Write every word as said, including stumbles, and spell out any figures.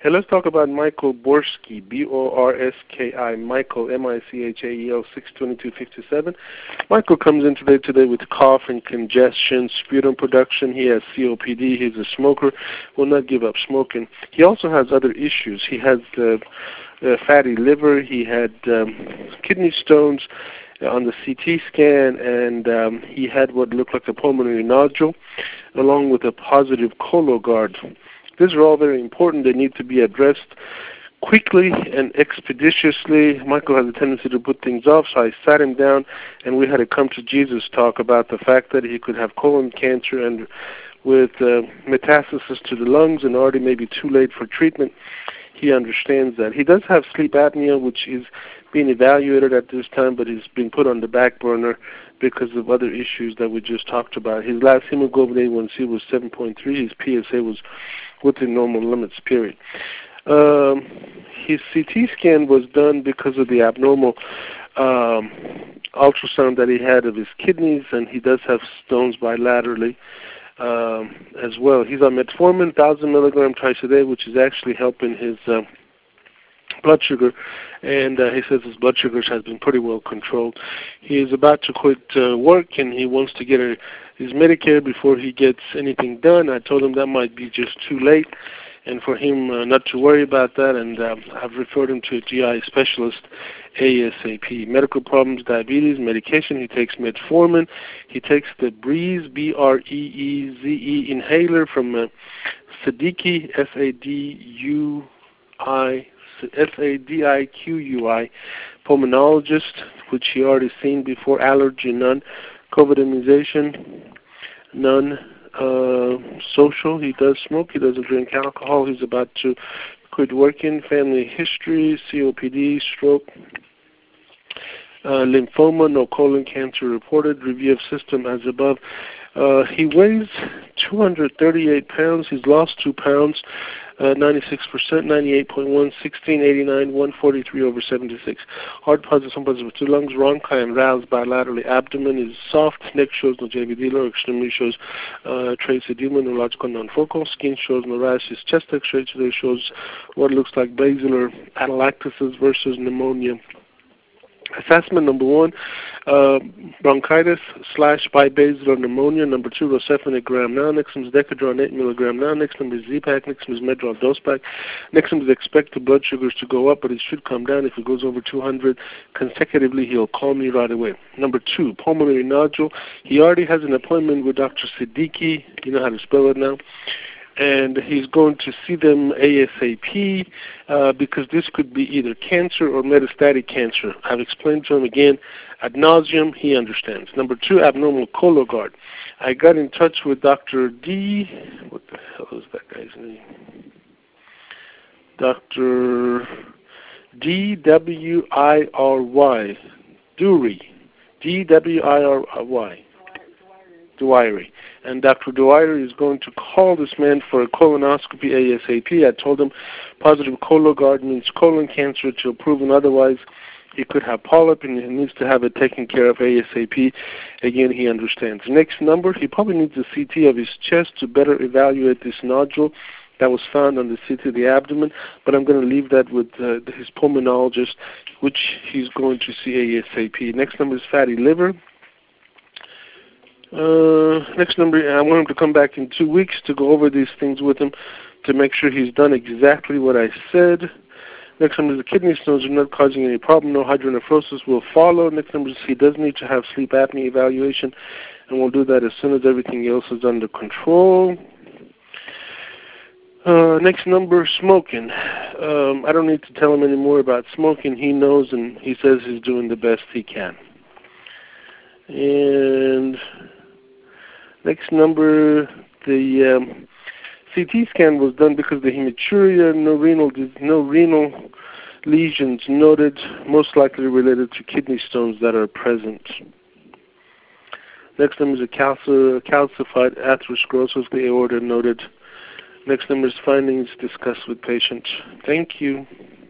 Hey, let's talk about Michael Borski, B O R S K I, Michael, M I C H A E L, six twenty-two fifty-seven. Michael comes in today today with cough and congestion, sputum production. He has C O P D. He's a smoker, will not give up smoking. He also has other issues. He has uh, uh, fatty liver. He had um, kidney stones on the C T scan, and um, he had what looked like a pulmonary nodule, along with a positive Cologuard. These are all very important. They need to be addressed quickly and expeditiously. Michael has a tendency to put things off, so I sat him down, and we had a come to Jesus talk about the fact that he could have colon cancer and with uh, metastasis to the lungs and already maybe too late for treatment. He understands that. He does have sleep apnea, which is being evaluated at this time, but he's been put on the back burner because of other issues that we just talked about. His last hemoglobin A one C was seven point three. His P S A was within normal limits, period. Um, his C T scan was done because of the abnormal um, ultrasound that he had of his kidneys, and he does have stones bilaterally um, as well. He's on metformin, one thousand milligrams twice a day, which is actually helping his uh, blood sugar, and uh, he says his blood sugars has been pretty well controlled. He is about to quit uh, work, and he wants to get a, his Medicare before he gets anything done. I told him that might be just too late, and for him uh, not to worry about that, and uh, I've referred him to a G I specialist ASAP. Medical problems, diabetes, medication. He takes metformin. He takes the Breeze, B R E E Z E inhaler from uh, Sadiki, S A D U I S A D I Q U I, pulmonologist, which he already seen before. Allergy, none. COVID immunization, none. Uh, social, he does smoke. He doesn't drink alcohol. He's about to quit working. Family history, C O P D, stroke, uh, lymphoma, no colon cancer reported. Review of system as above. Uh, he weighs two hundred thirty-eight pounds. He's lost two pounds. Uh, ninety-six percent, ninety-eight point one, sixteen eighty-nine, one forty-three over seventy-six. Heart positive, some positive with two lungs, bronchi and valves bilaterally. Abdomen is soft. Neck shows no J V D. Lower extremity shows uh, trace edema, neurological non-focal. Skin shows no rashes. Chest X-ray today shows what looks like basilar atelectasis versus pneumonia. Assessment number one, uh, bronchitis slash bibasilar pneumonia. Number two, Rocephin eight gram now. Next one is Decadron eight milligram now. Next one is Z-Pak. Next one is Medrol dose pack. Next one is expect the blood sugars to go up, but it should come down. If it goes over two hundred consecutively, he'll call me right away. Number two, pulmonary nodule. He already has an appointment with Doctor Siddiqui. You know how to spell it now. And he's going to see them ASAP uh, because this could be either cancer or metastatic cancer. I've explained to him again ad nauseum. He understands. Number two, abnormal Cologuard. I got in touch with Doctor D. What the hell is that guy's name? Doctor D W I R Y. Dury. D W I R Y. Dwyer. And Doctor Dwyer is going to call this man for a colonoscopy ASAP. I told him positive Cologuard means colon cancer till proven otherwise. He could have polyp and he needs to have it taken care of ASAP. Again, he understands. Next number, he probably needs a C T of his chest to better evaluate this nodule that was found on the C T of the abdomen, but I'm going to leave that with uh, his pulmonologist, which he's going to see ASAP. Next number is fatty liver. Uh, next number, I want him to come back in two weeks to go over these things with him to make sure he's done exactly what I said. Next number is the kidney stones are not causing any problem. No hydronephrosis will follow. Next number is he does need to have sleep apnea evaluation, and we'll do that as soon as everything else is under control. Uh, next number, smoking. Um, I don't need to tell him any more about smoking. He knows, and he says he's doing the best he can. And next number, the um, C T scan was done because the hematuria, no renal, no renal lesions noted, most likely related to kidney stones that are present. Next number is a calci- calcified atherosclerosis, the aorta noted. Next number is findings discussed with patient. Thank you.